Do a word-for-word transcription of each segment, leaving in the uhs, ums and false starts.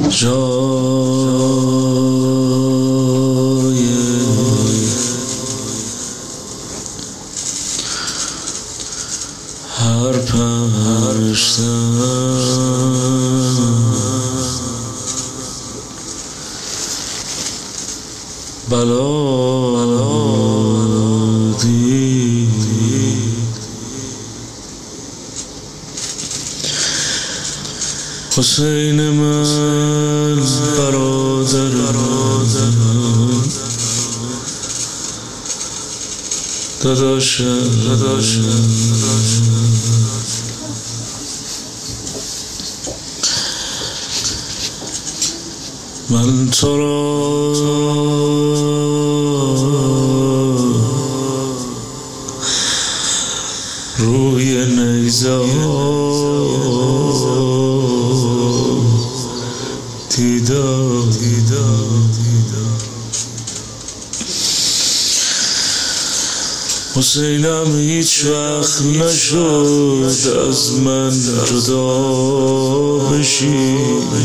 جای هر پرشتن بلادی حسین من برادر داداشم من تو را روی نیزه دیدم حسینم هیچ وقت نشد از من جدا بشی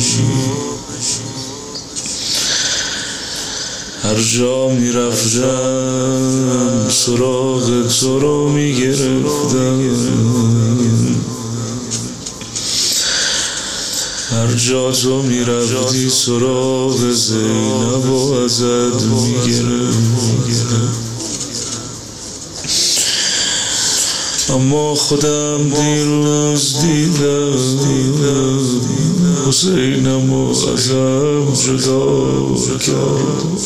هر جا می رفتم سراغ تو رو می گرفتم هر جا تو می رفتی سراغ زینب و ازت می گرفتم اما خودم دیروز دیدم حسینم و ازم جدا کرد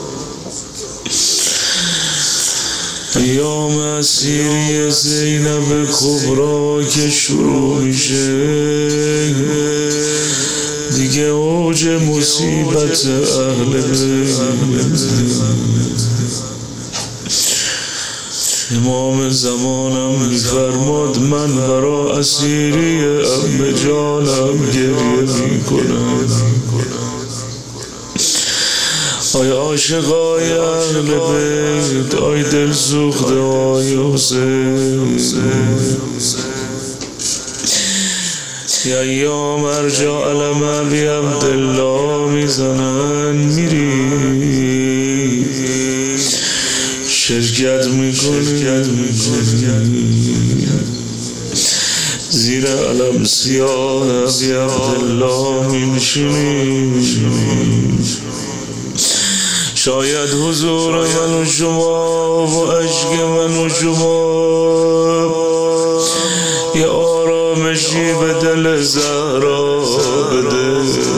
ایام اسیری زینب کبرا که شروع میشه دیگه اوج مصیبت اهل بیت امام زمانم میفرماد من برا اسیری ام جانم گریه میکنم آی عاشقای اهل بیت آی دل سوخته آی حسین یا ایام ارجع علم ابی عبدالله میزنن میری شرکت میکنی زیر علم سیاه ابی عبدالله میشینی شاید حضور من و شما و عشق من و شما یه آرامشی به دل زهرا بده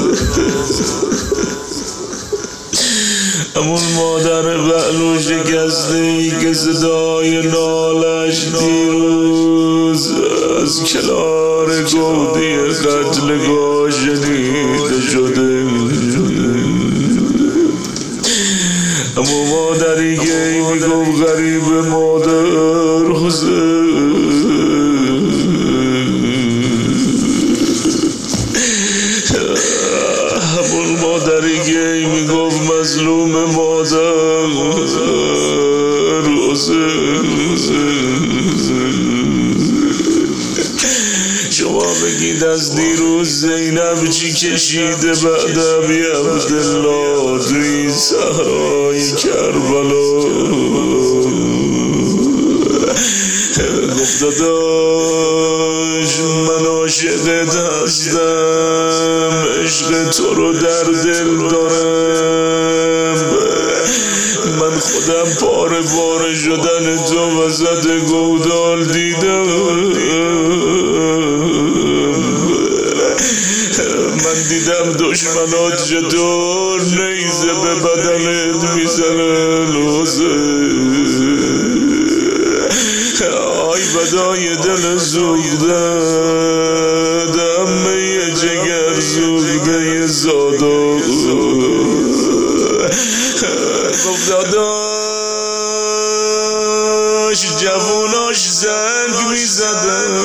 همون مادر بعلو شکسته ای که صدای نالش دیروز از کنار گودی قتلگاه شنیده شده اما مادری که میگم غریب مادر حسین همون مادری که میگم مظلوم مادر حسین شما بگید از دیروز زینب چی کشیده بعد ابی عبدالله توی صحرای کربلا گفت داداش من عاشقت هستم عشق تو رو در دل دارم من خودم پاره پاره شدن تو وسط گودال دیدم من دیدم دشمنات چطور نیزه به بدنت میزنن آی بدای دل زوده دمه جگر زوده زادا گفت داداش جووناش زنگ میزدن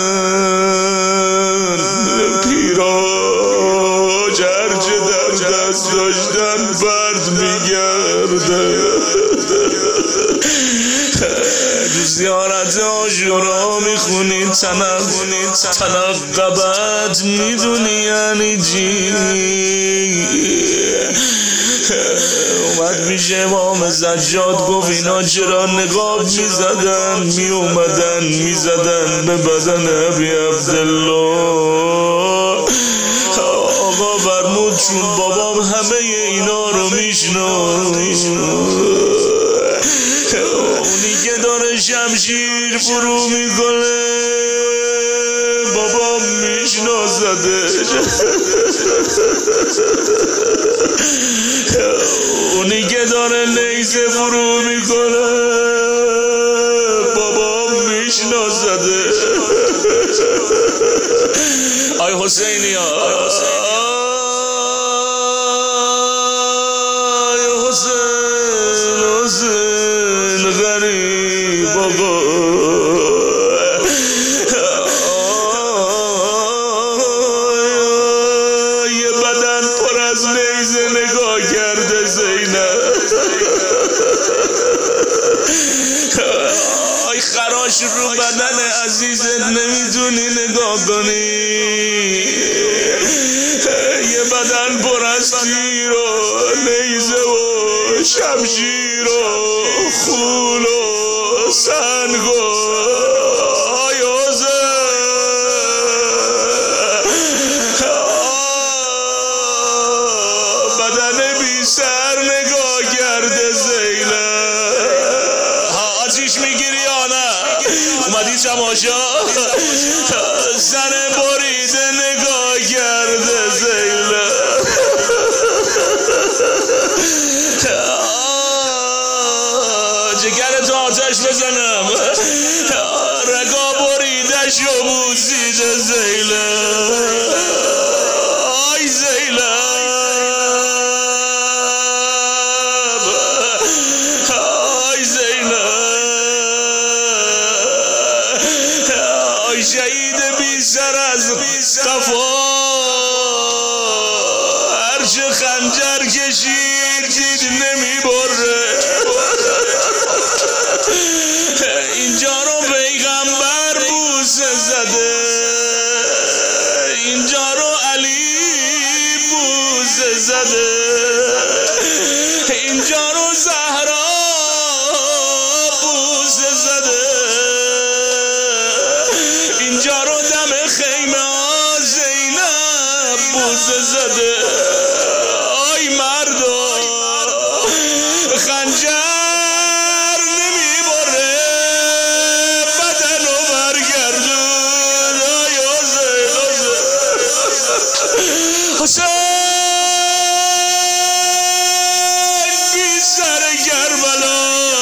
پیراج هرچه در دست داشتن برد میگرده تو زیارت عاشورا میخونید تنق تنقبت میدونی یعنی جی اومد میشه امام زجاد گفت اینا چرا نقاب میزدن میومدن میزدن به بدن ابی عبدالله. آقا فرمود چون بابام همه اینا رو میشناسه، اونی که داره شمشیر فرو میکنه بابام میشناسدش، اونی که داره نیزه فرو میکنه بابام میشناسدش. آی حسینی آی حسین حسین غریب آقا یه بدن پر از نیزه نگاه کرده زینب. آی خراش رو بدن عزیزت نمیتونی نگاه کنی، یه بدن پر از تیر و نیزه و شمشیر و خون و سنگ و آی بدن بی سر نگاه کرده زینب. آتیش میگیری یا نه؟ اومدی تماشا؟ زن بریده نگاه کرده زینب. جگرتو آتش بزنم، رگا بریدش و بوسیده زینب. آی زینب آی زینب آی شهید بی سر از قفا هرچه خنجر کشید دید نمیبره. اینجا رو پیغمبر بوسه زده، اینجا رو علی بوسه زده، اینجا رو زهرا بوسه زده، اینجا رو دم خیمه زینب بوسه زده. آی مردم خنجر حسین بی سر کربلا،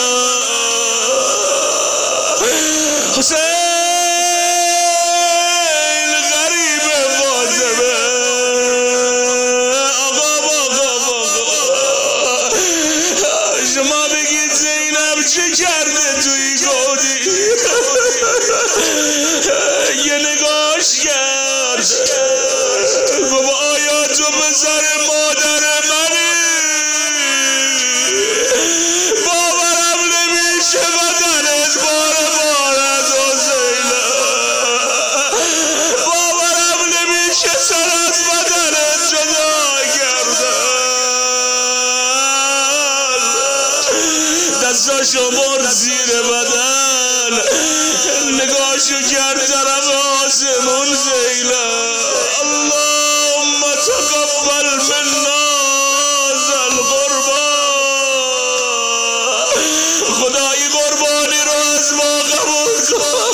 حسین غریب فاطمه. آقا آقا آقا شما بگید زینب چه کرده توی گودی؟ یه نگاش کرد گفت آیا تو پسر مادر منی؟ باورم نمیشه بدنت باره بارد و زینب، باورم نمیشه سر از بدنت جدا کردن. دستاشو برد زیر بدن نگاهشو کرد طرف آسمون زینب. اللهم تقبل منا ذا القربان، خدای قربانی رو از ما قبول کن.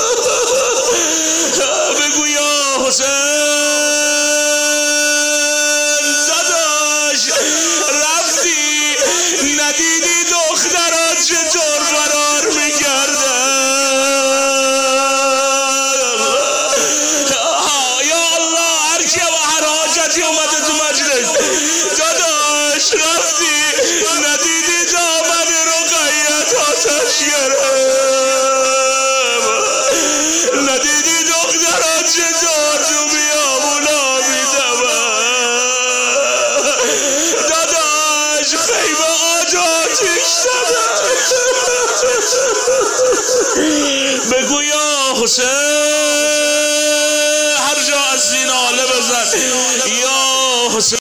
بگو یا حسین داداش رفتی ندیدی دخترات چطور فرار میکردن؟ اومده تو مجلس داداش رفتی ندیدی دامن رقیت آتش گرفت، ندیدی دخترات چطور تو بیابونا میدون؟ داداش خیمه آج آتیش زدن. بگو یا حسین هر جا از این ناله بزن یا حسین.